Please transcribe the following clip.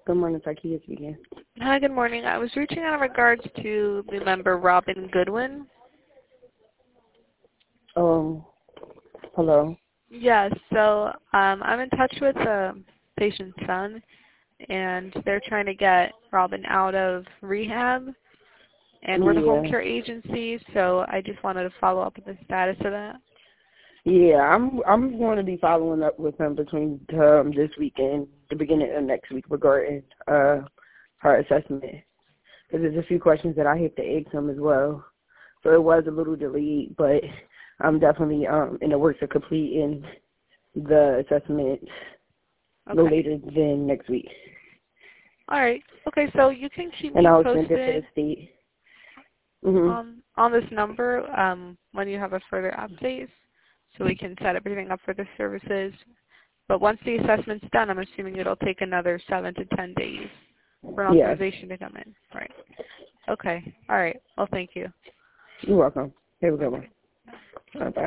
Good morning, Sarkia speaking. Hi, good morning. I was reaching out in regards to the member Robin Goodwin. Hello. Yes, so I'm in touch with the patient's son, and they're trying to get Robin out of rehab, and we're the home Yeah. care agency, so I just wanted to follow up with the status of that. Yeah, I'm going to be following up with him between this week and the beginning of next week regarding her assessment. Because there's a few questions that I have to ask him as well. So it was a little delayed, but I'm definitely in the works of completing the assessment no later than next week. All right. Okay, so you can keep me And I'll posted send it to the state. Mm-hmm. on this number when you have a further update, so we can set everything up for the services. But once the assessment's done, I'm assuming it'll take another 7 to 10 days for an authorization to come in. Right. Okay. All right. Well, thank you. You're welcome. Have a good one. Bye-bye.